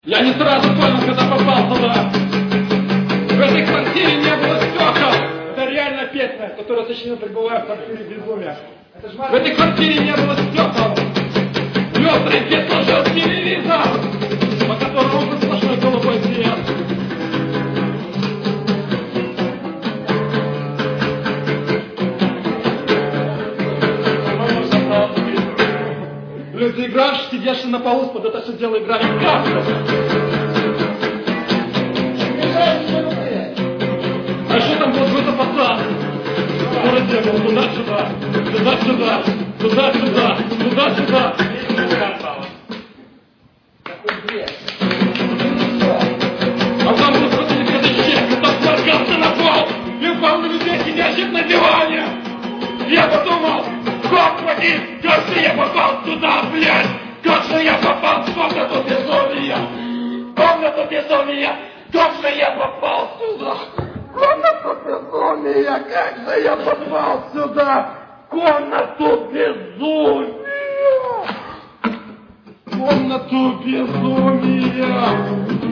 Я не сразу понял, когда попал туда. В этой квартире не было стекол. Это реально песня, которую сочинил, пребывая в квартире безумия. В этой квартире не было стекол. В люстринке служил телевизор, по которому был сплошной голубой свет. Люди, игравшие, сидящие на полу, под это все дело играли в карты. А что там был какой-то пацан? Который бегал туда-сюда, туда-сюда, туда-сюда, туда-сюда. А там был просто некогда кто сваргался на пол и упал на людей, сидящих на диване. Я подумал, господи, как же я попал сюда, блядь! Как же я попал в комнату безумия! Комнату безумия! Как же я попал сюда! Комнату безумия! Как же я попал сюда! Комнату безумия! Комнату безумия!